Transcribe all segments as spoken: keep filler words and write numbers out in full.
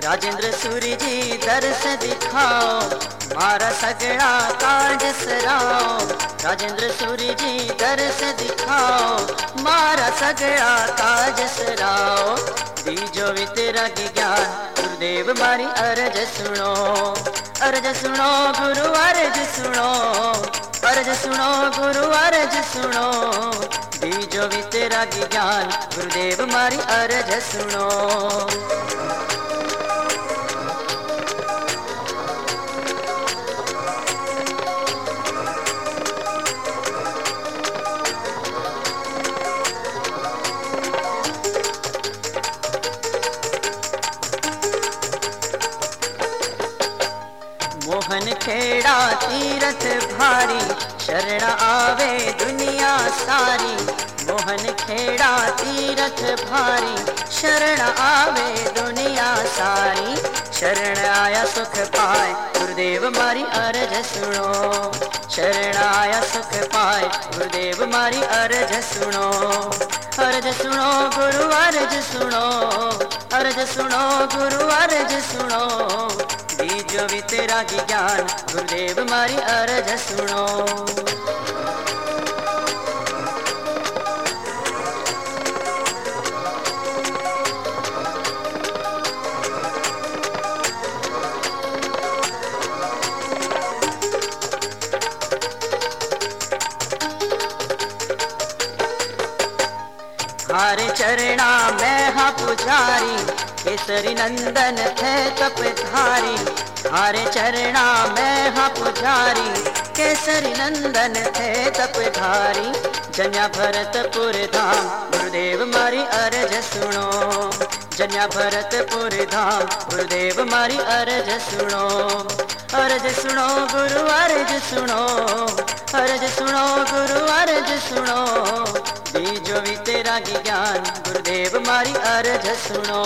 राजेंद्र सूरी जी दर्श दिखाओ, मारा सगड़ा काज सराओ। राजेंद्र सूरी जी दर्श दिखाओ, मारा सगड़ा काज सराओ। दीजो वितरागी ज्ञान गुरुदेव मारी अरज सुनो, अरज सुनो गुरु अरज सुनो, अरज सुनो गुरु अरज सुनो। दीजो वितरागी ज्ञान गुरुदेव मारी अरज सुनो। मोहन खेड़ा तीरथ भारी, शरण आवे दुनिया सारी। मोहन खेड़ा तीरथ भारी, शरण आवे दुनिया सारी। शरण आया सुख पाए गुरुदेव मारी अरज सुनो, शरण आया सुख पाए गुरुदेव मारी अरज सुनो। अरज सुनो गुरु अरज सुनो, अरज सुनो गुरु अरज सुनो। दीजो वितरागी ज्ञान गुरुदेव मारी अरज सुनो। हारे चरणा मैं हा पुजारी, केसरी नंदन थे तपधारी। हारे चरणा मैं हा पुजारी, केसरी नंदन थे तपधारी। जन्या भरतपुर धाम गुरुदेव मारी अरज सुनो, जन्या भरतपुर धाम गुरुदेव मारी अरज सुनो। अरज सुनो गुरु अरज सुनो, अरज सुनो गुरु अरज सुनो। दीजो वितरागी ज्ञान गुरुदेव मारी अरज सुनो।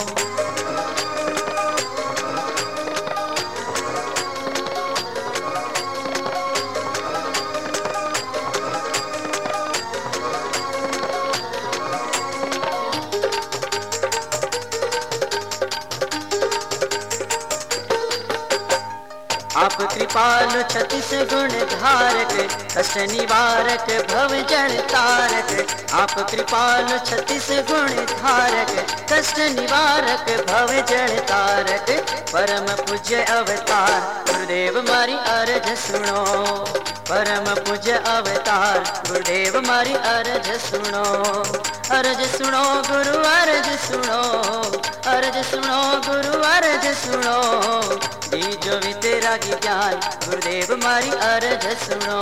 आप कृपालु छत्तीस गुण धारक, कष्ट निवारक भव जन तारक। आप कृपालु छत्तीस गुण धारक, कष्ट निवारक भव जन तारक। परम पूज्य अवतार गुरुदेव मारी अरज सुनो, परम पूज्य अवतार गुरुदेव मारी अरज सुनो। अरज सुनो गुरु अरज सुनो, अरज सुनो गुरु अरज सुनो। दीजो वितरागी ज्ञान गुरुदेव मारी अरज सुनो।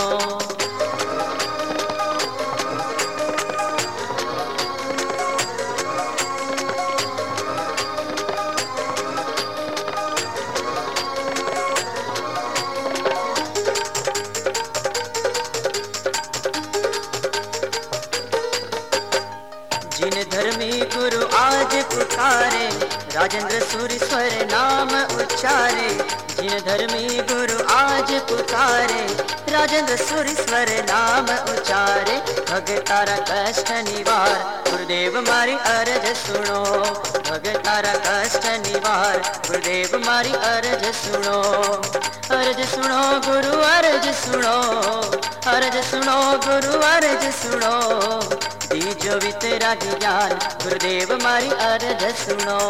जिन धर्मी गुरु आज पुकारे, राजेंद्र सूरी स्वर नाम उच्चारे। जिन धर्मी गुरु आज पुकारे, राजेंद्र सूरी स्वर नाम उच्चारे। भगतारा कष्ट निवार गुरुदेव मारी अरज सुनो, भगतारा कष्ट निवार गुरुदेव मारी अरज सुनो। अरज सुनो गुरु अरज सुनो, अरज सुनो गुरु अरज सुनो। दीजो वितरागी ज्ञान गुरुदेव मारी अरज सुनो।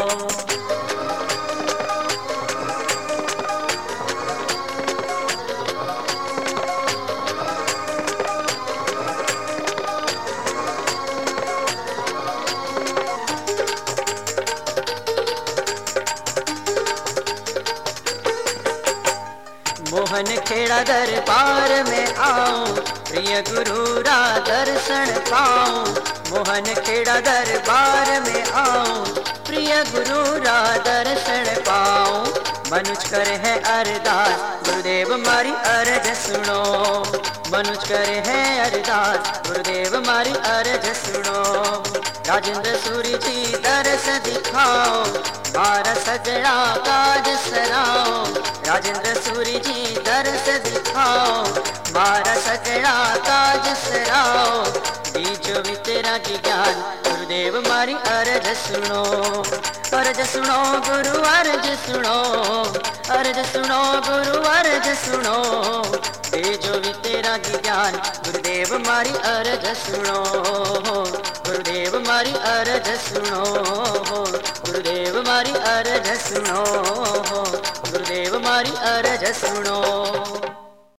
मोहन खेड़ा दरबार में आओ, प्रिय गुरु रा दर्शन पाओ। मोहन खेड़ा दरबार में आओ, प्रिय गुरु रा दर्शन पाओ। मनुज कर है अरदास गुरुदेव मारी अरज सुनो, मनुज कर है अरदास गुरुदेव मारी अरज सुनो। राजेंद्र सूरी जी दर्श दिखाओ, मारा सगड़ा काज सराओ। राजेंद्र सूरी जी दर्श दिखाओ, मारा सगड़ा काज सराओ। जो भी तेरा की ज्ञान गुरुदेव मारी अरज सुनो, अरज सुनो गुरु अरज सुनो, अरज सुनो गुरु अरज सुनो, दे जो भी तेरा की ज्ञान गुरुदेव मारी अरज सुनो, गुरुदेव मारी अरज सुनो, गुरुदेव मारी अरज सुनो, गुरुदेव मारी अरज सुनो।